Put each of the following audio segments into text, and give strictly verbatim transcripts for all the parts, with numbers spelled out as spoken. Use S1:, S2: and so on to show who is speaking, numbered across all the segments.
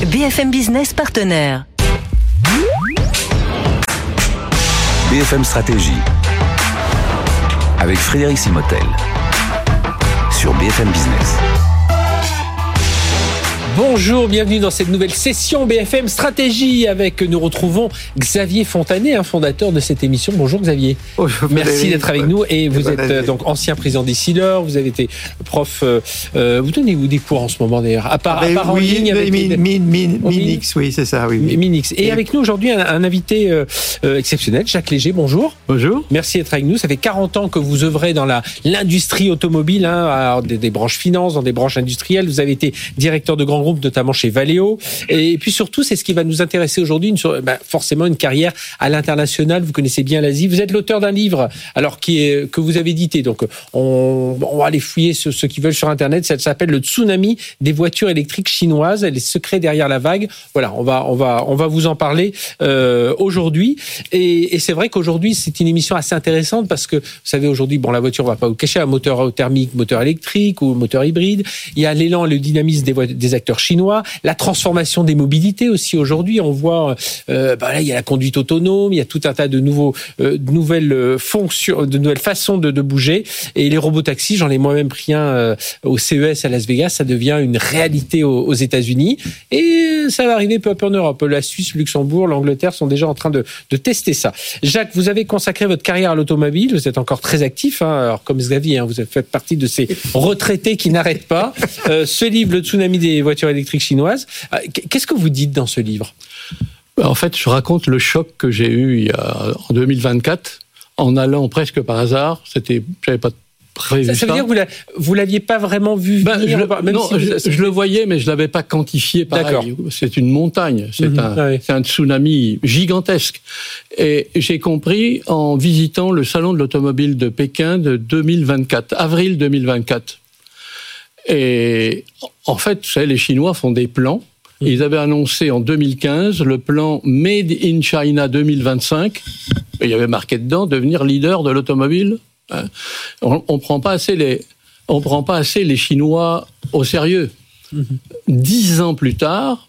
S1: B F M Business partenaire.
S2: B F M Stratégie avec Frédéric Simotel sur B F M Business.
S3: Bonjour, bienvenue dans cette nouvelle session B F M Stratégie avec, nous retrouvons Xavier Fontanet, un fondateur de cette émission. Bonjour Xavier. Bonjour, merci d'être avec nous et vous êtes année. donc ancien président d'Isilor, vous avez été prof, euh, vous donnez-vous des cours en ce moment d'ailleurs, à part, à part en
S4: oui,
S3: ligne avec
S4: min, min, min, oh, Minix, oui c'est ça. Oui, oui.
S3: Minix. Et, et avec nous aujourd'hui un, un invité euh, euh, exceptionnel, Jacques Léger, bonjour.
S4: Bonjour.
S3: Merci d'être avec nous, ça fait quarante ans que vous œuvrez dans la, l'industrie automobile, hein, alors des, des branches finances, dans des branches industrielles, vous avez été directeur de grands groupes, notamment chez Valeo. Et puis surtout, c'est ce qui va nous intéresser aujourd'hui, une, ben forcément une carrière à l'international. Vous connaissez bien l'Asie. Vous êtes l'auteur d'un livre, alors qui est que vous avez édité. Donc, on, on va aller fouiller ceux, ceux qui veulent sur Internet. Ça s'appelle Le tsunami des voitures électriques chinoises, les secrets derrière la vague. Voilà, on va, on va, on va vous en parler euh, aujourd'hui. Et, et c'est vrai qu'aujourd'hui, c'est une émission assez intéressante parce que vous savez aujourd'hui, bon, la voiture, on va pas vous cacher, un moteur thermique, moteur électrique ou moteur hybride. Il y a l'élan, le dynamisme des, vo- des acteurs chinois. La transformation des mobilités aussi aujourd'hui, on voit, euh, bah là il y a la conduite autonome, il y a tout un tas de nouveaux, euh, de nouvelles fonctions, de nouvelles façons de, de bouger. Et les robotaxis, j'en ai moi-même pris un euh, au C E S à Las Vegas, ça devient une réalité aux, aux États-Unis et ça va arriver peu à peu en Europe. La Suisse, Luxembourg, l'Angleterre sont déjà en train de, de tester ça. Jacques, vous avez consacré votre carrière à l'automobile, vous êtes encore très actif, hein, alors comme Xavier, hein, vous faites partie de ces retraités qui n'arrêtent pas. Euh, ce livre, Le tsunami des voitures électriques chinoises. Qu'est-ce que vous dites dans ce livre ?
S5: En fait, je raconte le choc que j'ai eu il y a, en deux mille vingt-quatre, en allant presque par hasard. C'était, j'avais pas prévu ça.
S3: Ça veut
S5: ça.
S3: dire que vous ne l'aviez pas vraiment vu venir
S5: ben, je,
S3: même
S5: Non,
S3: si
S5: je, je le voyais, mais je l'avais pas quantifié pareil. D'accord. C'est une montagne, c'est, mmh, un, ouais. c'est un tsunami gigantesque. Et j'ai compris en visitant le salon de l'automobile de Pékin de deux mille vingt-quatre, avril deux mille vingt-quatre. Et en fait, vous savez, les Chinois font des plans. Ils avaient annoncé en deux mille quinze le plan Made in China deux mille vingt-cinq. Et il y avait marqué dedans devenir leader de l'automobile. On, on prend pas assez les, on prend pas assez les Chinois au sérieux. Mm-hmm. Dix ans plus tard,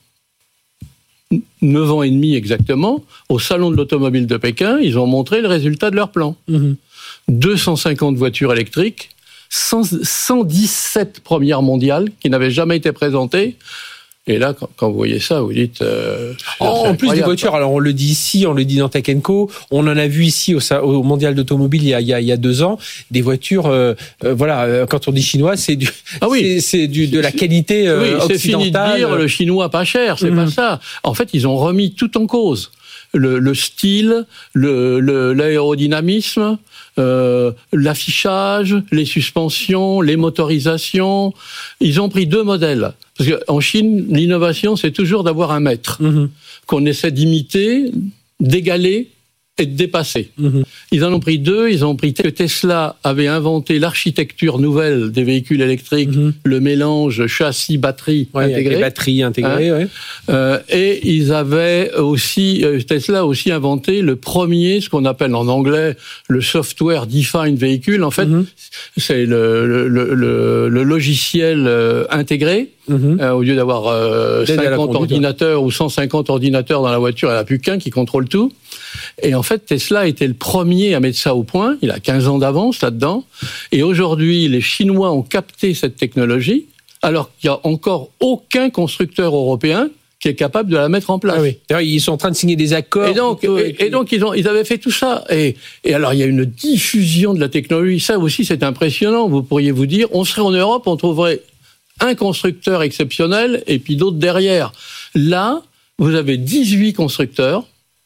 S5: neuf ans et demi exactement, au salon de l'automobile de Pékin, ils ont montré le résultat de leur plan. Mm-hmm. deux cent cinquante voitures électriques, cent dix-sept premières mondiales qui n'avaient jamais été présentées. Et là, quand, quand vous voyez ça, vous dites... Euh,
S3: en, en plus des voitures, alors on le dit ici, on le dit dans Tech and Co, on en a vu ici au, au Mondial d'Automobile il y a, il y a, il y a deux ans, des voitures, euh, euh, voilà, quand on dit chinois, c'est, du, ah oui. c'est, c'est du, de la qualité euh,
S5: oui,
S3: occidentale.
S5: C'est fini de dire le chinois pas cher, c'est mmh. pas ça. En fait, ils ont remis tout en cause. Le, le style, le, le, l'aérodynamisme, euh, l'affichage, les suspensions, les motorisations. Ils ont pris deux modèles. Parce qu'en Chine, l'innovation, c'est toujours d'avoir un maître mmh. qu'on essaie d'imiter, d'égaler et de dépasser. Mmh. Ils en ont pris deux. Ils ont pris que Tesla avait inventé l'architecture nouvelle des véhicules électriques, mmh. le mélange châssis-batterie
S3: ouais,
S5: intégré.
S3: Les batteries intégrées, hein, ouais.
S5: euh, et ils avaient aussi, Tesla a aussi inventé le premier, ce qu'on appelle en anglais le software defined vehicle. En fait, mmh. c'est le, le, le, le logiciel euh, intégré. Mmh. Euh, au lieu d'avoir euh, cinquante ordinateurs ou cent cinquante ordinateurs dans la voiture, il n'y en a plus qu'un qui contrôle tout. Et en fait, Tesla était le premier à mettre ça au point. Il a quinze ans d'avance là-dedans. Et aujourd'hui, les Chinois ont capté cette technologie, alors qu'il n'y a encore aucun constructeur européen qui est capable de la mettre en place. Ah oui.
S3: D'ailleurs, ils sont en train de signer des accords.
S5: Et donc, et, et donc ils, ont, ils avaient fait tout ça. Et, et alors, il y a une diffusion de la technologie. Ça aussi, c'est impressionnant. Vous pourriez vous dire, on serait en Europe, on trouverait un constructeur exceptionnel et puis d'autres derrière. Là, vous avez dix-huit constructeurs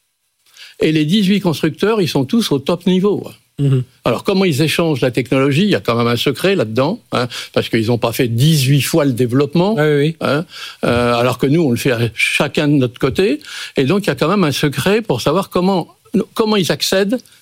S5: et les dix-huit constructeurs, ils sont tous au top niveau. Mmh. Alors, comment ils échangent la technologie ? Il y a quand même un secret là-dedans, hein, parce qu'ils n'ont pas fait dix-huit fois le développement,
S3: ah, oui, oui.
S5: Hein, euh, alors que nous, on le fait chacun de notre côté. Et donc, il y a quand même un secret pour savoir comment, comment ils accèdent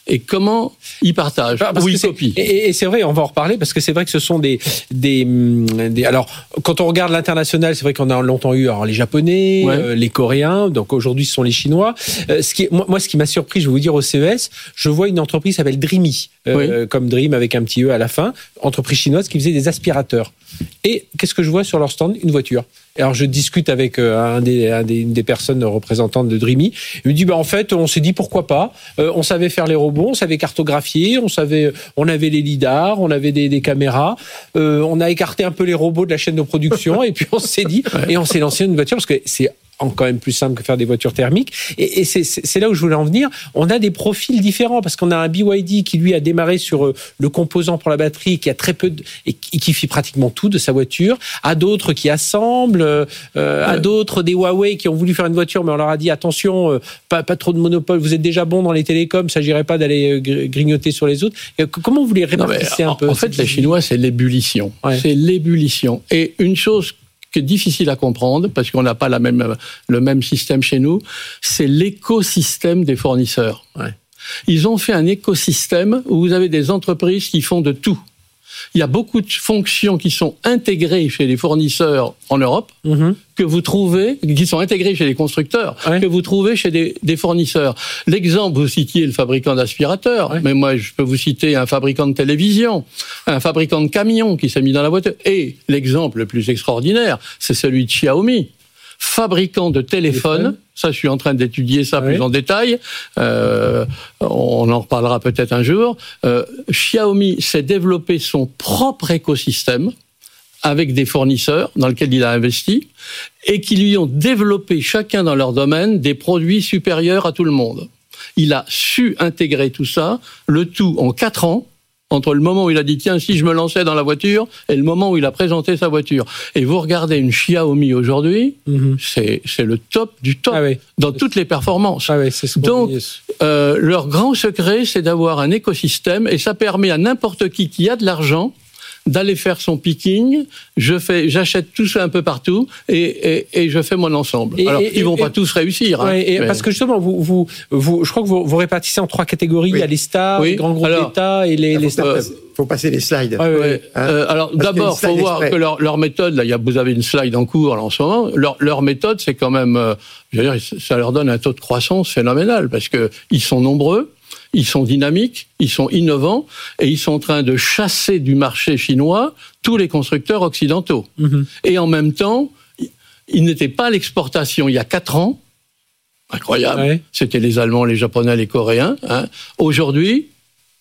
S5: et comment ils partagent
S3: parce
S5: ou ils
S3: c'est,
S5: copient.
S3: Et, et c'est vrai, on va en reparler parce que c'est vrai que ce sont des, des, des alors quand on regarde l'international, c'est vrai qu'on a longtemps eu alors les Japonais, ouais. euh, les Coréens, donc aujourd'hui ce sont les Chinois. Euh, ce qui est, moi, moi, ce qui m'a surpris, je vais vous dire au C E S, je vois une entreprise qui s'appelle Dreamy, euh, oui. comme Dream avec un petit e à la fin, entreprise chinoise qui faisait des aspirateurs. Et qu'est-ce que je vois sur leur stand? Une voiture. Alors je discute avec un des, un des, une des personnes représentantes de Dreamy. Il me dit bah en fait on s'est dit pourquoi pas. Euh, on savait faire les robots, on savait cartographier, on savait, on avait les lidars, on avait des, des caméras. Euh, on a écarté un peu les robots de la chaîne de production et puis on s'est dit et on s'est lancé une voiture parce que c'est quand même plus simple que faire des voitures thermiques. Et, et c'est, c'est là où je voulais en venir. On a des profils différents parce qu'on a un B Y D qui lui a démarré sur le composant pour la batterie, qui a très peu de, et qui fait pratiquement tout de sa voiture. À d'autres qui assemblent, euh, à ouais. d'autres des Huawei qui ont voulu faire une voiture, mais on leur a dit attention, euh, pas, pas trop de monopole. Vous êtes déjà bon dans les télécoms, il s'agirait pas d'aller grignoter sur les autres. Et comment vous les répartissez un
S5: en,
S3: peu?
S5: En fait, les Chinois, c'est l'ébullition. Ouais. C'est l'ébullition. Et une chose qui est difficile à comprendre parce qu'on n'a pas la même, le même système chez nous, c'est l'écosystème des fournisseurs. Ouais. Ils ont fait un écosystème où vous avez des entreprises qui font de tout. Il y a beaucoup de fonctions qui sont intégrées chez les fournisseurs en Europe, mmh. que vous trouvez, qui sont intégrées chez les constructeurs, ouais. que vous trouvez chez des, des fournisseurs. L'exemple, vous citiez le fabricant d'aspirateurs, ouais. mais moi je peux vous citer un fabricant de télévision, un fabricant de camions qui s'est mis dans la voiture. Et l'exemple le plus extraordinaire, c'est celui de Xiaomi, fabricant de téléphones. Ça, je suis en train d'étudier ça oui. plus en détail. Euh, on en reparlera peut-être un jour. Euh, Xiaomi s'est développé son propre écosystème avec des fournisseurs dans lesquels il a investi et qui lui ont développé chacun dans leur domaine des produits supérieurs à tout le monde. Il a su intégrer tout ça, le tout en quatre ans. Entre le moment où il a dit « tiens, si je me lançais dans la voiture » et le moment où il a présenté sa voiture. Et vous regardez une Xiaomi aujourd'hui, mm-hmm. c'est, c'est le top du top, ah oui. dans toutes les performances.
S3: Ah oui, c'est ce
S5: Donc, euh, leur grand secret, c'est d'avoir un écosystème et ça permet à n'importe qui qui a de l'argent d'aller faire son picking, je fais, j'achète tout ça un peu partout et, et, et je fais mon ensemble. Et, Alors, et, ils vont et, pas tous réussir.
S3: Ouais,
S5: hein,
S3: et mais... Parce que justement, vous, vous, vous, je crois que vous, vous répartissez en trois catégories. Oui. Il y a les stars, oui. les grands groupes Alors, d'État et les...
S4: Il
S3: les
S4: faut, euh, faut passer les slides.
S5: Ouais, ouais. Hein euh, alors, parce d'abord, il faut voir exprès. que leur, leur méthode, là, il y a, vous avez une slide en cours là, en ce moment, leur, leur méthode, c'est quand même, euh, je veux dire, ça leur donne un taux de croissance phénoménal parce que ils sont nombreux. Ils sont dynamiques, ils sont innovants et ils sont en train de chasser du marché chinois tous les constructeurs occidentaux. Mmh. Et en même temps, ils n'étaient pas à l'exportation il y a quatre ans. Incroyable. Ouais. C'était les Allemands, les Japonais, les Coréens. Hein. Aujourd'hui,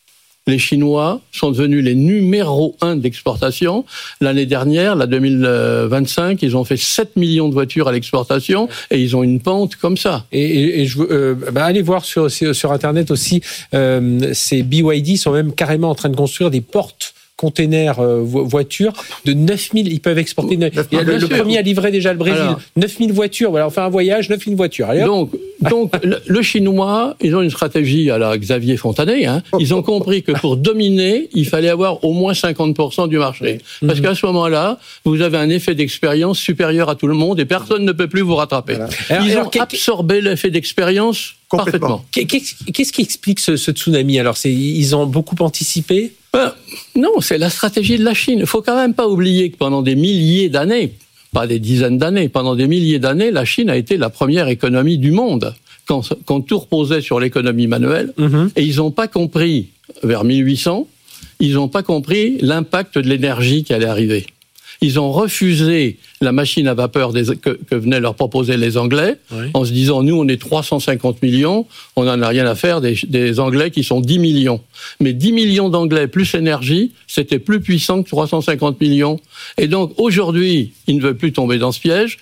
S5: les Chinois sont devenus les numéros un d'exportation. L'année dernière, la deux mille vingt-cinq, ils ont fait sept millions de voitures à l'exportation et ils ont une pente comme ça.
S3: Et, et, et je euh, bah allez voir sur, sur Internet aussi, euh, ces B Y D sont même carrément en train de construire des portes containers euh, voitures de neuf mille, ils peuvent exporter. neuf mille, le, le premier a livré déjà le Brésil. Alors, neuf mille voitures, voilà, on fait un voyage, neuf mille voitures. Allez,
S5: donc, donc le, le Chinois, ils ont une stratégie à la Xavier Fontanet. Hein. Ils ont compris que pour dominer, il fallait avoir au moins cinquante pour cent du marché. Parce qu'à ce moment-là, vous avez un effet d'expérience supérieur à tout le monde et personne ne peut plus vous rattraper. Voilà. Alors, ils alors, ont absorbé l'effet d'expérience parfaitement.
S3: Qu'est-ce qui explique ce, ce tsunami? Alors, c'est, ils ont beaucoup anticipé?
S5: Ben, non, c'est la stratégie de la Chine. Il faut quand même pas oublier que pendant des milliers d'années, pas des dizaines d'années, pendant des milliers d'années, la Chine a été la première économie du monde. Quand, quand tout reposait sur l'économie manuelle, mm-hmm. et ils n'ont pas compris, vers mille huit cents, ils n'ont pas compris l'impact de l'énergie qui allait arriver. Ils ont refusé la machine à vapeur des, que, que venaient leur proposer les Anglais, oui. en se disant, nous, on est trois cent cinquante millions, on n'en a rien à faire des, des Anglais qui sont dix millions. Mais dix millions d'Anglais plus énergie, c'était plus puissant que trois cent cinquante millions. Et donc, aujourd'hui, ils ne veulent plus tomber dans ce piège.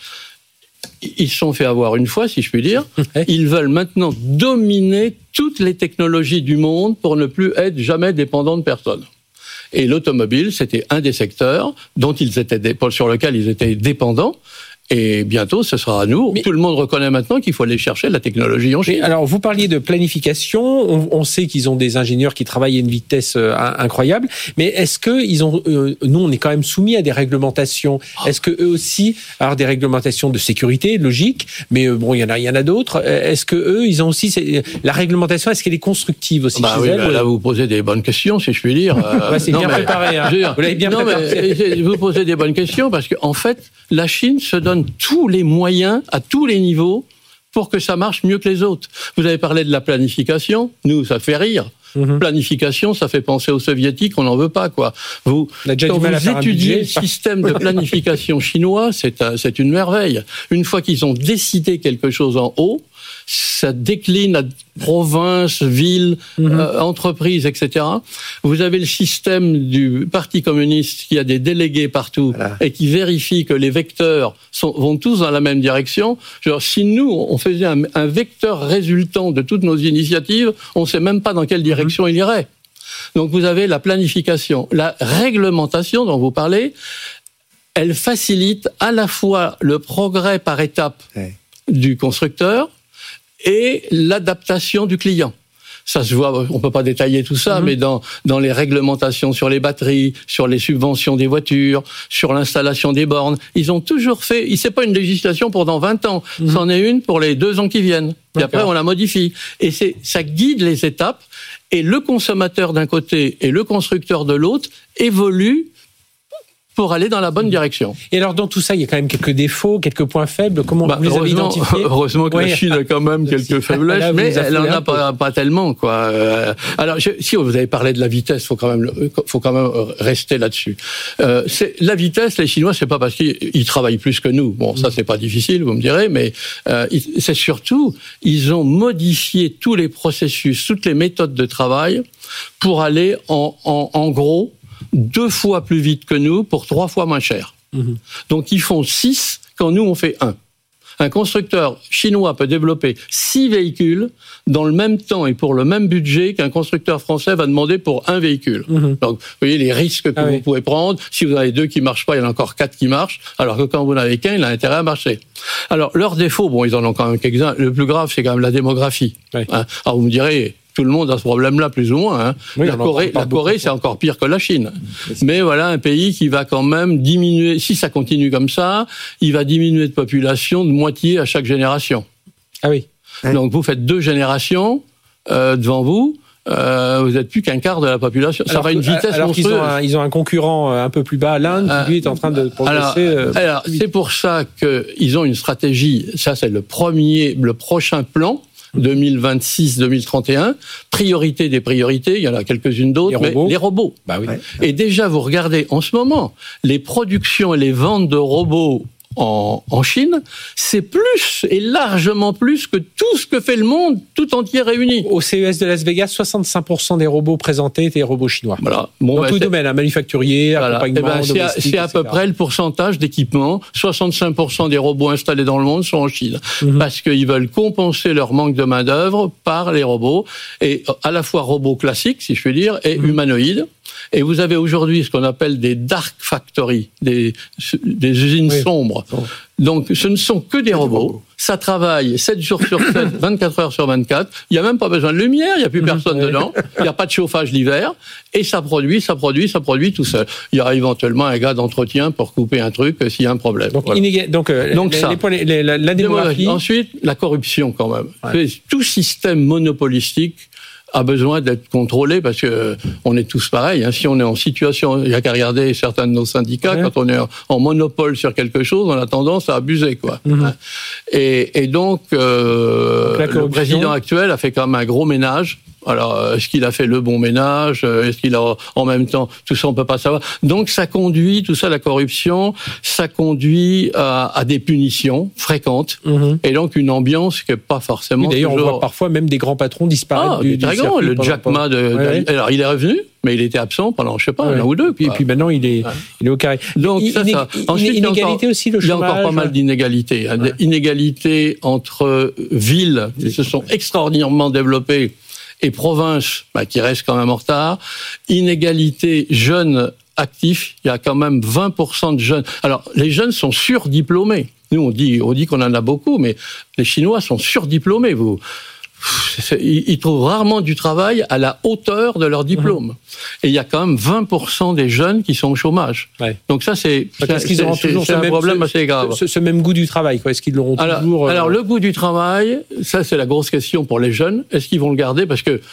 S5: Ils se sont fait avoir une fois, si je puis dire. Ils veulent maintenant dominer toutes les technologies du monde pour ne plus être jamais dépendants de personne. Et l'automobile, c'était un des secteurs dont ils étaient, sur lequel ils étaient dépendants. Et bientôt, ce sera à nous. Mais tout le monde reconnaît maintenant qu'il faut aller chercher la technologie en Chine.
S3: Alors, vous parliez de planification. On, on sait qu'ils ont des ingénieurs qui travaillent à une vitesse euh, incroyable. Mais est-ce que ils ont, euh, nous, on est quand même soumis à des réglementations. Est-ce que eux aussi, alors des réglementations de sécurité, logique. Mais euh, bon, il y en a, il y en a d'autres. Est-ce que eux, ils ont aussi la réglementation. Est-ce qu'elle est constructive aussi
S5: bah
S3: chez
S5: oui,
S3: elles?
S5: Bah là, vous posez des bonnes questions, si je puis dire.
S3: Euh, bah, c'est non, bien mais, préparé. Hein. Dire, vous l'avez bien
S5: non,
S3: préparé.
S5: Mais, vous posez des bonnes questions parce qu'en en fait, la Chine se donne tous les moyens à tous les niveaux pour que ça marche mieux que les autres. Vous avez parlé de la planification. Nous, ça fait rire. Mm-hmm. Planification, ça fait penser aux soviétiques, on n'en veut pas, quoi. Vous, quand vous étudiez le système de planification chinois, c'est, un, c'est une merveille. Une fois qu'ils ont décidé quelque chose en haut, ça décline à provinces, villes, mm-hmm. euh, entreprises, et cetera. Vous avez le système du Parti communiste qui a des délégués partout voilà. et qui vérifie que les vecteurs sont, vont tous dans la même direction. Genre, si nous, on faisait un, un vecteur résultant de toutes nos initiatives, on ne sait même pas dans quelle direction mm-hmm. il irait. Donc vous avez la planification. La réglementation dont vous parlez, elle facilite à la fois le progrès par étapes ouais. du constructeur, et l'adaptation du client. Ça se voit, on peut pas détailler tout ça, mmh. mais dans dans les réglementations sur les batteries, sur les subventions des voitures, sur l'installation des bornes, ils ont toujours fait. C'est pas une législation pour dans vingt ans, mmh. c'en est une pour les deux ans qui viennent. Et après, on la modifie. Et c'est ça guide les étapes. Et le consommateur d'un côté et le constructeur de l'autre évoluent pour aller dans la bonne direction.
S3: Et alors, dans tout ça, il y a quand même quelques défauts, quelques points faibles. Comment bah, vous les avez identifiés?
S5: Heureusement que ouais. la Chine a quand même quelques faiblesses, là, mais elle n'en a pas, pas tellement, quoi. Alors, je, si vous avez parlé de la vitesse, faut quand même, faut quand même rester là-dessus. Euh, c'est, la vitesse, les Chinois, c'est pas parce qu'ils travaillent plus que nous. Bon, ça, c'est pas difficile, vous me direz, mais euh, c'est surtout, ils ont modifié tous les processus, toutes les méthodes de travail pour aller en, en, en gros, deux fois plus vite que nous pour trois fois moins cher. Mmh. Donc ils font six quand nous on fait un. Un constructeur chinois peut développer six véhicules dans le même temps et pour le même budget qu'un constructeur français va demander pour un véhicule. Mmh. Donc vous voyez les risques que ah vous oui. pouvez prendre. Si vous en avez deux qui marchent pas, il y en a encore quatre qui marchent. Alors que quand vous n'en avez qu'un, il a intérêt à marcher. Alors leurs défauts, bon, ils en ont quand même quelques-uns. Le plus grave, c'est quand même la démographie. Oui. Hein. Alors vous me direz. Tout le monde a ce problème-là, plus ou moins. Hein. Oui, la Corée, la Corée, c'est encore pire que la Chine. Mais voilà, un pays qui va quand même diminuer. Si ça continue comme ça, il va diminuer de population de moitié à chaque génération.
S3: Ah oui.
S5: Donc vous faites deux générations euh, devant vous. Euh, vous n'êtes plus qu'un quart de la population. Ça alors va à une vitesse
S3: alors
S5: monstrueuse.
S3: qu'ils ont un, ils ont un concurrent un peu plus bas, l'Inde, qui lui est en train de progresser.
S5: Alors, alors c'est pour ça qu'ils ont une stratégie. Ça, c'est le premier, le prochain plan. deux mille vingt-six deux mille trente et un, priorité des priorités, il y en a quelques-unes d'autres, les mais les robots.
S3: Bah oui.
S5: Et déjà, vous regardez en ce moment, les productions et les ventes de robots en, en Chine, c'est plus et largement plus que tout ce que fait le monde tout entier réuni.
S3: Au C E S de Las Vegas, soixante-cinq pour cent des robots présentés étaient robots chinois.
S5: Voilà.
S3: Bon, dans
S5: ben
S3: tout domaine, hein, manufacturier,
S5: voilà.
S3: accompagnement,
S5: eh ben, c'est, à, c'est à peu près le pourcentage d'équipements. soixante-cinq pour cent des robots installés dans le monde sont en Chine. Mm-hmm. Parce qu'ils veulent compenser leur manque de main-d'œuvre par les robots. Et à la fois robots classiques, si je puis dire, et mm-hmm. humanoïdes. Et vous avez aujourd'hui ce qu'on appelle des dark factories, des, des usines oui. sombres. Oh. Donc, ce ne sont que des robots. robots. Ça travaille sept jours sur sept, vingt-quatre heures sur vingt-quatre. Il n'y a même pas besoin de lumière, il n'y a plus personne dedans. Il n'y a pas de chauffage l'hiver. Et ça produit, ça produit, ça produit tout seul. Il y a éventuellement un gars d'entretien pour couper un truc s'il y a un problème.
S3: Donc,
S5: voilà.
S3: inégal... donc, euh, donc les, ça. Les, les, la, la démographie.
S5: Ensuite, la corruption quand même. Ouais. Tout système monopolistique a besoin d'être contrôlé parce que on est tous pareils. Hein. Si on est en situation, il y a qu'à regarder certains de nos syndicats, ouais. quand on est en monopole sur quelque chose, on a tendance à abuser, quoi. Mm-hmm. Et, et donc, euh, donc le président actuel a fait quand même un gros ménage. Alors, est-ce qu'il a fait le bon ménage? Est-ce qu'il a, en même temps, tout ça, on peut pas savoir. Donc, ça conduit, tout ça, la corruption, ça conduit à, à des punitions fréquentes. Mm-hmm. Et donc, une ambiance qui est pas forcément.
S3: Oui, d'ailleurs,
S5: toujours...
S3: on voit parfois même des grands patrons disparaître
S5: ah,
S3: du,
S5: du
S3: très grand,
S5: le Jack Ma de,
S3: ouais.
S5: de, alors, il est revenu, mais il était absent pendant, je sais pas, ouais. un an ou deux.
S3: Et puis, puis maintenant, il est, ouais. il est au carré.
S5: Donc, ça,
S3: Iné-
S5: ça. Ensuite,
S3: inégalité
S5: encore,
S3: aussi, le chômage.
S5: Il y a encore pas mal d'inégalités. Ouais. Inégalités entre villes qui se sont extraordinairement développées et provinces bah, qui restent quand même en retard. Inégalité jeunes actifs, il y a quand même vingt pour cent de jeunes. Alors, les jeunes sont surdiplômés. Nous, on dit, on dit qu'on en a beaucoup, mais les Chinois sont surdiplômés, vous. Ils trouvent rarement du travail à la hauteur de leur diplôme. Mmh. Et il y a quand même vingt pour cent des jeunes qui sont au chômage. Ouais. Donc ça, c'est,
S3: c'est, qu'ils auront
S5: c'est,
S3: toujours
S5: c'est
S3: ce
S5: un
S3: même,
S5: problème
S3: ce,
S5: assez grave.
S3: Ce, ce même goût du travail, quoi. Est-ce qu'ils l'auront
S5: alors,
S3: toujours... Euh...
S5: Alors, le goût du travail, ça, c'est la grosse question pour les jeunes. Est-ce qu'ils vont le garder? Parce que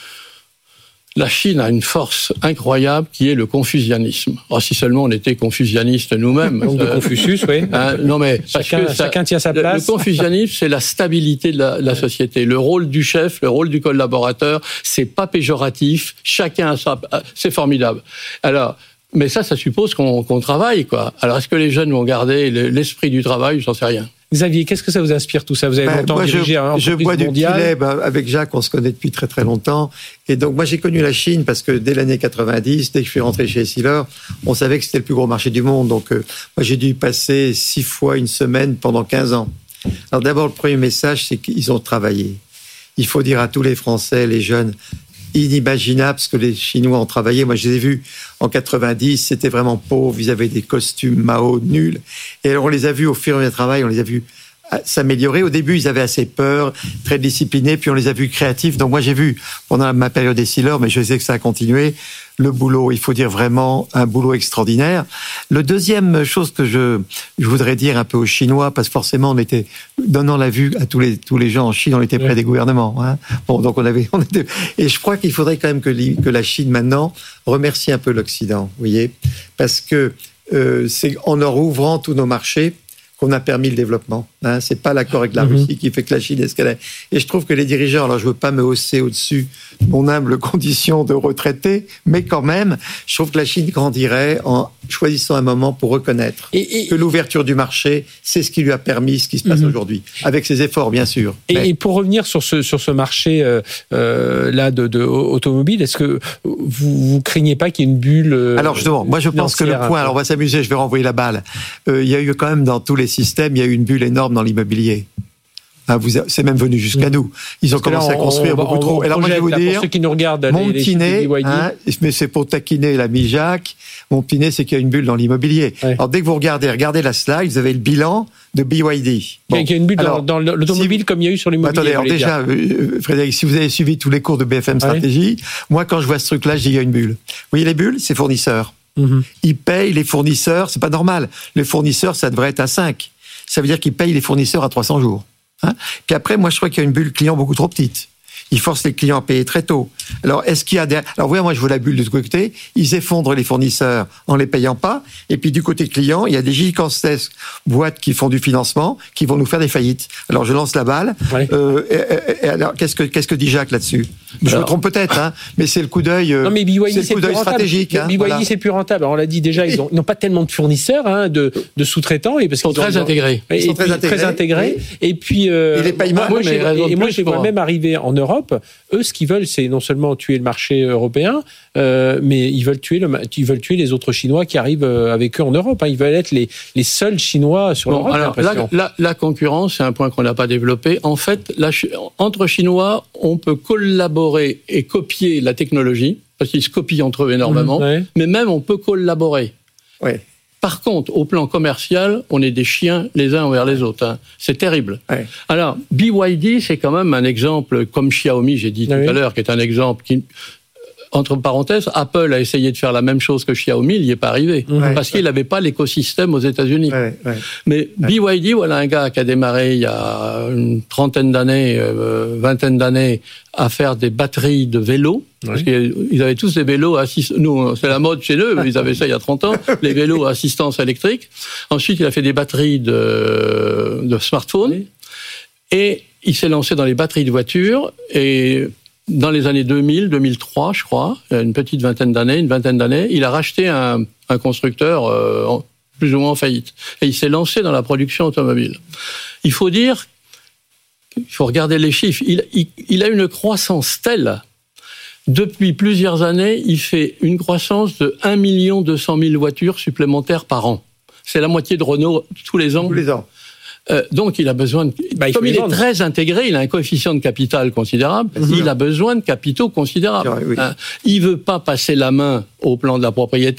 S5: la Chine a une force incroyable qui est le confucianisme. Oh, si seulement on était confucianistes nous-mêmes.
S3: Donc de Confucius, oui.
S5: Hein, non mais
S3: chacun,
S5: parce que ça,
S3: chacun tient sa place.
S5: Le, le confucianisme, c'est la stabilité de la, de la société. Le rôle du chef, le rôle du collaborateur, c'est pas péjoratif. Chacun a sa, c'est formidable. Alors, mais ça, ça suppose qu'on, qu'on travaille, quoi. Alors, est-ce que les jeunes vont garder l'esprit du travail? J'en sais rien.
S3: Xavier, qu'est-ce que ça vous inspire tout ça? Vous avez ben, longtemps moi, dirigé un entreprise
S4: mondiale. Je bois du
S3: mondiale.
S4: petit lait, ben, avec Jacques, on se connaît depuis très très longtemps. Et donc moi j'ai connu la Chine parce que dès l'année quatre-vingt-dix, dès que je suis rentré chez Essilor, on savait que c'était le plus gros marché du monde. Donc euh, moi j'ai dû y passer six fois une semaine pendant quinze ans. Alors d'abord le premier message, c'est qu'ils ont travaillé. Il faut dire à tous les Français, les jeunes, inimaginable ce que les Chinois ont travaillé. Moi, je les ai vus en quatre-vingt-dix, c'était vraiment pauvre, ils avaient des costumes Mao nuls. Et alors, on les a vus au fur et à mesure du travail, on les a vus s'améliorer. Au début, ils avaient assez peur, très disciplinés, puis on les a vus créatifs. Donc moi, j'ai vu, pendant ma période Essilor, mais je sais que ça a continué, le boulot, il faut dire vraiment un boulot extraordinaire. Le deuxième chose que je, je voudrais dire un peu aux Chinois, parce que forcément, on était, donnant la vue à tous les, tous les gens en Chine, on était près des gouvernements. Hein. Bon, donc on avait, on était, et je crois qu'il faudrait quand même que, que la Chine, maintenant, remercie un peu l'Occident, vous voyez, parce que euh, c'est en leur ouvrant tous nos marchés qu'on a permis le développement. Hein, c'est pas l'accord avec la mm-hmm. Russie qui fait que la Chine est ce qu'elle est. Et je trouve que les dirigeants, alors je veux pas me hausser au-dessus de mon humble condition de retraité, mais quand même, je trouve que la Chine grandirait en choisissant un moment pour reconnaître et, et, que l'ouverture du marché, c'est ce qui lui a permis ce qui se passe mm-hmm. aujourd'hui, avec ses efforts bien sûr.
S3: Et,
S4: mais...
S3: et pour revenir sur ce sur ce marché euh, euh, là de, de automobile, est-ce que vous vous craignez pas qu'il y ait une bulle euh,
S4: Alors justement, moi je pense que le point, alors on va s'amuser, je vais renvoyer la balle. Euh, il y a eu quand même dans tous les système, il y a eu une bulle énorme dans l'immobilier. Ah, vous, c'est même venu jusqu'à nous. Ils ont Parce commencé là, on, à construire on, beaucoup on, trop. Alors moi, je vais vous
S3: là,
S4: dire,
S3: pour ceux qui nous regardent,
S4: mon
S3: les,
S4: petit nez, hein, mais c'est pour taquiner l'ami Jacques, mon petit nez, c'est qu'il y a une bulle dans l'immobilier. Ouais. Alors dès que vous regardez, regardez la slide, vous avez le bilan de B Y D.
S3: Bon. Il y a une bulle alors, dans, dans l'automobile si, comme il y a eu sur l'immobilier.
S4: Attendez, alors déjà, euh, Frédéric, si vous avez suivi tous les cours de B F M Stratégie, ouais. moi, quand je vois ce truc-là, je dis il y a une bulle. Vous voyez les bulles, c'est fournisseurs. Mm-hmm. Ils payent les fournisseurs, c'est pas normal. Les fournisseurs, ça devrait être à cinq. Ça veut dire qu'ils payent les fournisseurs à trois cents jours. Hein. Puis après, moi, je crois qu'il y a une bulle client beaucoup trop petite. Ils forcent les clients à payer très tôt. Alors, est-ce qu'il y a des... Alors, voyez, moi, je vois la bulle de ce côté. Ils effondrent les fournisseurs en les payant pas. Et puis, du côté client, il y a des gigantesques boîtes qui font du financement, qui vont nous faire des faillites. Alors, je lance la balle. Ouais. Euh, et, et, alors, qu'est-ce que, qu'est-ce que dit Jacques là-dessus? Je alors... me trompe peut-être, hein, mais c'est le coup d'œil, euh,
S3: non, mais B Y D,
S4: c'est le coup d'œil stratégique. Hein,
S3: B Y D, voilà. C'est plus rentable. Alors, on l'a dit déjà, ils, ont, ils n'ont pas tellement de fournisseurs, hein, de, de sous-traitants. Et parce
S5: ils sont très ont, intégrés.
S3: Et,
S4: ils sont
S3: et
S4: très intégrés.
S3: Très intégrés. Et, et puis, euh,
S4: et les paiements.
S3: Moi, et moi, je les vois même arriver en Europe. Eux, ce qu'ils veulent, c'est non seulement tuer le marché européen, euh, mais ils veulent tuer le, ils veulent tuer les autres Chinois qui arrivent avec eux en Europe. Hein. Ils veulent être les, les seuls Chinois sur bon, l'Europe.
S5: Alors, la, la, la concurrence, c'est un point qu'on n'a pas développé. En fait, la, entre Chinois, on peut collaborer et copier la technologie, parce qu'ils se copient entre eux énormément, mmh, ouais. mais même on peut collaborer.
S4: Ouais.
S5: Par contre, au plan commercial, on est des chiens les uns envers les autres. Hein. C'est terrible. Ouais. Alors, B Y D, c'est quand même un exemple, comme Xiaomi, j'ai dit tout oui. à l'heure, qui est un exemple qui... Entre parenthèses, Apple a essayé de faire la même chose que Xiaomi, il n'y est pas arrivé, ouais, parce ouais. qu'il n'avait pas l'écosystème aux États-Unis. Ouais, ouais. Mais ouais. B Y D, voilà un gars qui a démarré il y a une trentaine d'années, euh, vingtaine d'années, à faire des batteries de vélos. Ouais. Parce qu'ils avaient tous des vélos assistants. Nous, c'est la mode chez eux, ils avaient ça il y a trente ans, les vélos à assistance électrique. Ensuite, il a fait des batteries de, de smartphones. Ouais. Et il s'est lancé dans les batteries de voitures et dans les années deux mille, deux mille trois, je crois, une petite vingtaine d'années, une vingtaine d'années, il a racheté un, un constructeur euh, en, plus ou moins en faillite. Et il s'est lancé dans la production automobile. Il faut dire, il faut regarder les chiffres, il, il, il a une croissance telle. Depuis plusieurs années, il fait une croissance de un million deux cent mille voitures supplémentaires par an. C'est la moitié de Renault tous les ans.
S4: Tous les ans.
S5: Euh, donc il a besoin de... Bah, il comme il est vendre. Très intégré, il a un coefficient de capital considérable, mmh. il a besoin de capitaux considérables. Oui, oui. Hein. Il veut pas passer la main au plan de la propriété,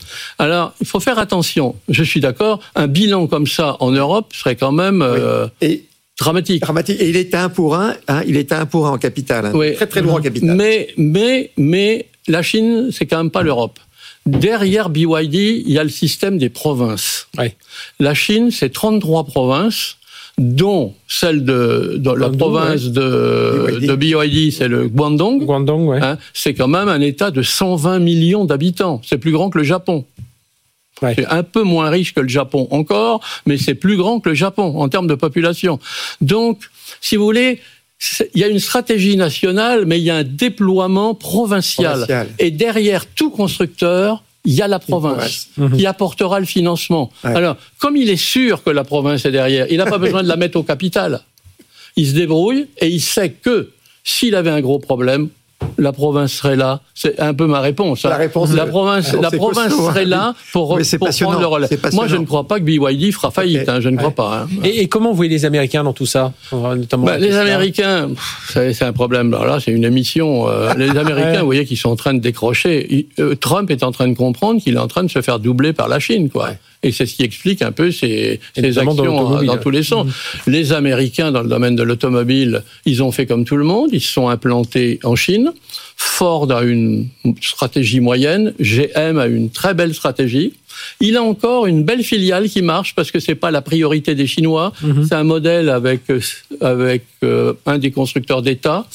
S5: Alors, il faut faire attention. Je suis d'accord, un bilan comme ça en Europe serait quand même
S4: oui.
S5: euh,
S4: Et
S5: dramatique.
S4: Dramatique. Et il est à un pour un, hein, il est à un pour un en capital, hein,
S5: oui.
S4: très très loin en capital.
S5: Mais, mais, mais, la Chine, c'est quand même pas l'Europe. Derrière B Y D, il y a le système des provinces.
S3: Oui.
S5: La Chine, c'est trente-trois provinces, dont celle de, de la province ouais. de, de B Y D, c'est le Guangdong.
S3: Guangdong, ouais.
S5: Hein, c'est quand même un État de cent vingt millions d'habitants. C'est plus grand que le Japon. Ouais. C'est un peu moins riche que le Japon encore, mais c'est plus grand que le Japon en termes de population. Donc, si vous voulez, il y a une stratégie nationale, mais il y a un déploiement provincial. provincial. Et derrière tout constructeur, il y a la province mmh. qui apportera le financement. Ouais. Alors, comme il est sûr que la province est derrière, il n'a pas besoin de la mettre au capital. Il se débrouille et il sait que s'il avait un gros problème, la province serait là. C'est un peu ma réponse. Hein.
S4: La réponse.
S5: La province,
S4: alors,
S5: la province
S4: costaud,
S5: serait là pour, pour prendre le relais. Moi, je ne crois pas que B Y D fera faillite. Okay. Hein, je ne crois ouais. pas. Hein.
S3: Et, et comment vous voyez les Américains dans tout ça, notamment
S5: bah, les Américains, pff, c'est un problème. Alors là, c'est une émission. Euh, les Américains, ouais. vous voyez, qu'ils sont en train de décrocher. Il, euh, Trump est en train de comprendre qu'il est en train de se faire doubler par la Chine, quoi. Ouais. Et c'est ce qui explique un peu ces, ces actions dans, dans tous les sens. Mmh. Les Américains, dans le domaine de l'automobile, ils ont fait comme tout le monde. Ils se sont implantés en Chine. Ford a une stratégie moyenne. G M a une très belle stratégie. Il a encore une belle filiale qui marche parce que c'est pas la priorité des Chinois. Mmh. C'est un modèle avec, avec euh, un des constructeurs d'État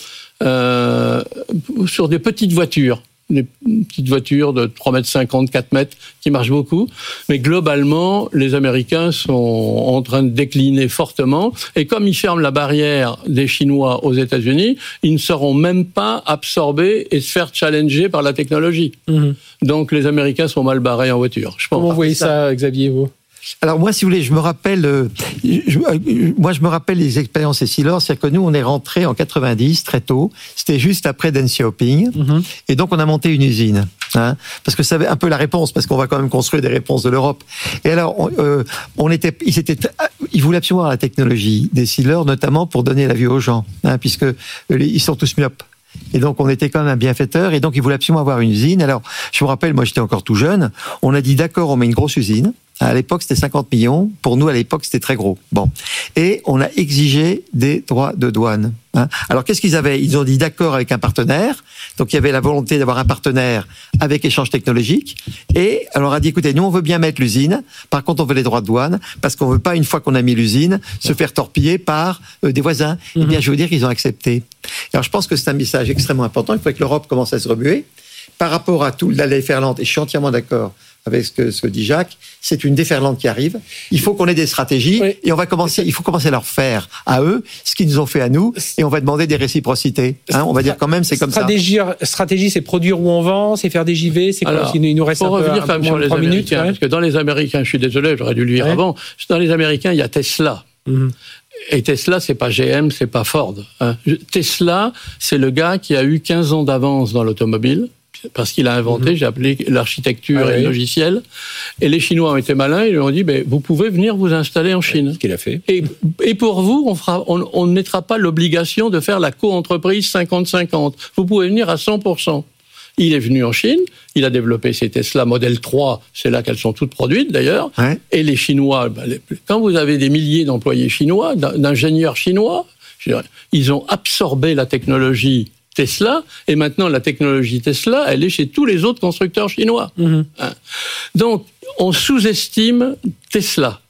S5: euh, sur des petites voitures. Des petites voitures de trois mètres cinquante, quatre mètres, qui marchent beaucoup. Mais globalement, les Américains sont en train de décliner fortement. Et comme ils ferment la barrière des Chinois aux États-Unis, ils ne seront même pas absorbés et se faire challenger par la technologie. Mmh. Donc les Américains sont mal barrés en voiture. Je pense.
S3: Comment vous voyez ça, Xavier, vous ?
S4: Alors moi, si vous voulez, je me rappelle, euh, je, euh, moi je me rappelle les expériences Essilor, c'est-à-dire que nous on est rentrés en quatre-vingt-dix très tôt, c'était juste après Deng Xiaoping, mm-hmm. et donc on a monté une usine, hein, parce que ça avait un peu la réponse, parce qu'on va quand même construire des réponses de l'Europe. Et alors on, euh, on était, ils étaient, ils voulaient absolument avoir la technologie d'Essilor, notamment pour donner la vue aux gens, hein, puisque ils sont tous myopes. Et donc, on était quand même un bienfaiteur. Et donc, ils voulaient absolument avoir une usine. Alors, je me rappelle, moi, j'étais encore tout jeune. On a dit, d'accord, on met une grosse usine. À l'époque, c'était cinquante millions. Pour nous, à l'époque, c'était très gros. Bon. Et on a exigé des droits de douane. Hein. Alors, qu'est-ce qu'ils avaient ? Ils ont dit d'accord avec un partenaire. Donc, il y avait la volonté d'avoir un partenaire avec échange technologique. Et alors, on a dit, écoutez, nous, on veut bien mettre l'usine. Par contre, on veut les droits de douane parce qu'on veut pas, une fois qu'on a mis l'usine, se faire torpiller par euh, des voisins. Mm-hmm. Eh bien, je veux dire qu'ils ont accepté. Alors, je pense que c'est un message extrêmement important. Il faut que l'Europe commence à se remuer. Par rapport à tout la déferlante, et je suis entièrement d'accord avec ce que, ce que dit Jacques, c'est une déferlante qui arrive. Il faut qu'on ait des stratégies, oui. et on va commencer, il faut commencer à leur faire à eux ce qu'ils nous ont fait à nous, et on va demander des réciprocités. Hein, on va dire quand même, c'est comme
S3: stratégie,
S4: ça.
S3: Stratégie, c'est produire où on vend, c'est faire des J V, c'est quoi ? Il nous reste
S5: pour
S3: un
S5: revenir
S3: peu,
S5: quand même sur les Américains, minutes, ouais. parce que dans les Américains, je suis désolé, j'aurais dû le dire ouais. avant, dans les Américains, il y a Tesla. Mm-hmm. Et Tesla, c'est pas G M, c'est pas Ford. Hein. Tesla, c'est le gars qui a eu quinze ans d'avance dans l'automobile, parce qu'il a inventé, mmh. j'ai appelé l'architecture ah, et oui. le logiciel. Et les Chinois ont été malins, ils lui ont dit, ben, vous pouvez venir vous installer en Chine.
S3: C'est ce qu'il a fait.
S5: Et, et pour vous, on fera, on, on ne mettra pas l'obligation de faire la co-entreprise cinquante cinquante. Vous pouvez venir à cent pour cent. Il est venu en Chine, il a développé ses Tesla Model trois, c'est là qu'elles sont toutes produites d'ailleurs. Ouais. Et les Chinois, ben, les, quand vous avez des milliers d'employés chinois, d'ingénieurs chinois, je dirais, ils ont absorbé la technologie Tesla, et maintenant la technologie Tesla, elle est chez tous les autres constructeurs chinois. Mmh. Hein. Donc, on sous-estime Tesla.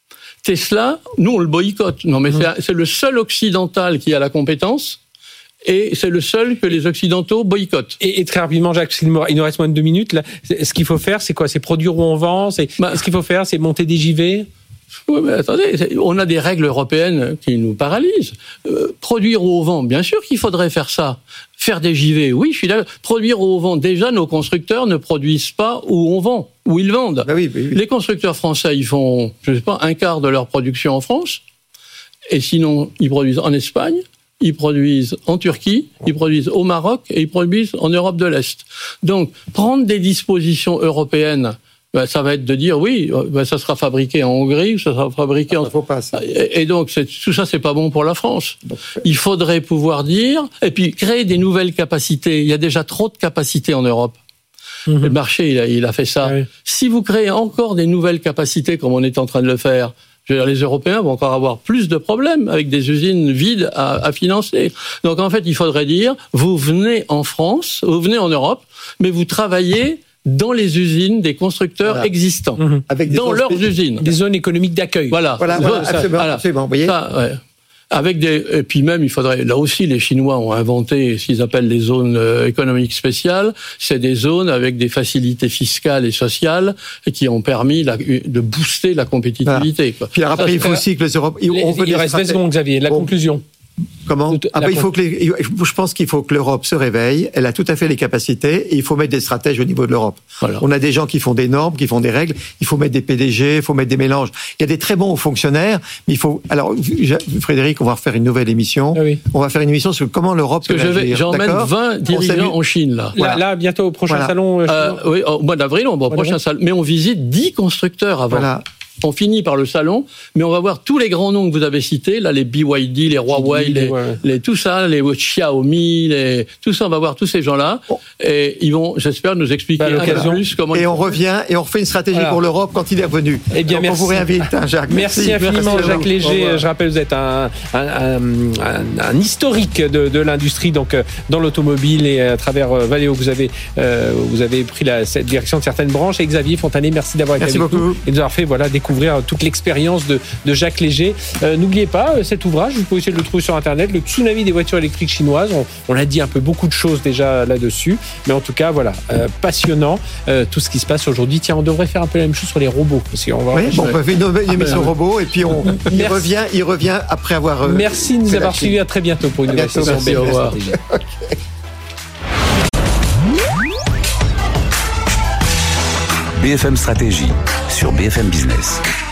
S5: Tesla, nous on le boycotte. Non, mais mmh. c'est, c'est le seul occidental qui a la compétence, et c'est le seul que les Occidentaux boycottent.
S3: Et, et très rapidement, Jacques, il nous reste moins de deux minutes. Là, ce qu'il faut faire, c'est quoi ? C'est produire où on vend ? C'est, bah, ce qu'il faut faire, c'est monter des J V ?
S5: Oui, mais attendez, on a des règles européennes qui nous paralysent. Euh, produire au vent, bien sûr qu'il faudrait faire ça. Faire des J V, oui, je suis d'accord. Produire au vent, déjà, nos constructeurs ne produisent pas où on vend, où ils vendent.
S4: Bah oui, oui, oui.
S5: Les constructeurs français, ils font, je ne sais pas, un quart de leur production en France. Et sinon, ils produisent en Espagne, ils produisent en Turquie, ils produisent au Maroc et ils produisent en Europe de l'Est. Donc, prendre des dispositions européennes, ben, ça va être de dire oui, ben, ça sera fabriqué en Hongrie, ça sera fabriqué
S4: ah,
S5: en.
S4: Faut pas, ça.
S5: Et, et donc c'est, tout ça, c'est pas bon pour la France. Donc, il faudrait pouvoir dire et puis créer des nouvelles capacités. Il y a déjà trop de capacités en Europe. Mmh. Le marché, il a, il a fait ça. Oui. Si vous créez encore des nouvelles capacités, comme on est en train de le faire, je veux dire, les Européens vont encore avoir plus de problèmes avec des usines vides à, à financer. Donc en fait, il faudrait dire, vous venez en France, vous venez en Europe, mais vous travaillez dans les usines des constructeurs voilà. existants, mmh. avec des dans leurs usines.
S3: Des zones économiques d'accueil.
S5: Voilà,
S4: voilà,
S5: voilà,
S4: voilà absolument,
S5: voilà.
S4: absolument, vous voyez
S5: ça, ouais. Avec des, et puis même, il faudrait, là aussi, les Chinois ont inventé ce qu'ils appellent les zones euh, économiques spéciales. C'est des zones avec des facilités fiscales et sociales et qui ont permis la, de booster la compétitivité.
S4: Voilà. Quoi. Puis après, ça, il faut aussi que les Européens...
S3: Il, il reste vingt secondes, Xavier. La bon. conclusion.
S4: Comment Après, il faut que les, je pense qu'il faut que l'Europe se réveille. Elle a tout à fait les capacités et il faut mettre des stratèges au niveau de l'Europe. Voilà. On a des gens qui font des normes, qui font des règles. Il faut mettre des P D G, il faut mettre des mélanges. Il y a des très bons fonctionnaires, mais il faut. Alors, Frédéric, on va refaire une nouvelle émission. Ah oui. On va faire une émission sur comment l'Europe peut agir.
S5: J'emmène vingt dirigeants en Chine là.
S3: Voilà. Là, là, bientôt au prochain voilà. salon.
S5: Euh, oui, au mois d'avril, on va au prochain salon. Mais on visite dix constructeurs avant. Voilà. On finit par le salon, mais on va voir tous les grands noms que vous avez cités, là, les B Y D, les Huawei, les, ouais. les, tout ça, les Xiaomi, les, tout ça, on va voir tous ces gens-là, oh. et ils vont, j'espère, nous expliquer bah, un peu plus comment...
S4: Et on revient, et on refait une stratégie voilà. pour l'Europe quand il est revenu.
S3: Eh bien,
S4: donc
S3: merci.
S4: On vous réinvite, hein, Jacques.
S3: Merci, merci infiniment, merci Jacques Léger. Je rappelle, vous êtes un, un, un, un, un historique de, de l'industrie, donc, dans l'automobile, et à travers Valeo, vous avez, euh, vous avez pris la cette direction de certaines branches, et Xavier Fontanet, merci d'avoir été
S4: merci
S3: avec
S4: beaucoup.
S3: nous, et de nous avoir fait, voilà, découvrir toute l'expérience De, de Jacques Léger. Euh, n'oubliez pas, euh, cet ouvrage, vous pouvez essayer de le trouver sur Internet, le tsunami des voitures électriques chinoises. On, on l'a dit un peu beaucoup de choses déjà là-dessus, mais en tout cas, voilà, euh, passionnant euh, tout ce qui se passe aujourd'hui. Tiens, on devrait faire un peu la même chose sur les robots. Parce qu'on va
S4: oui, bon, on peut faire une nouvelle émission ah, robot et puis on il revient, il revient après avoir. Euh,
S3: Merci de nous avoir suivis. À très bientôt pour une nouvelle session.
S4: Merci, au revoir.
S2: B F M Stratégie sur B F M Business.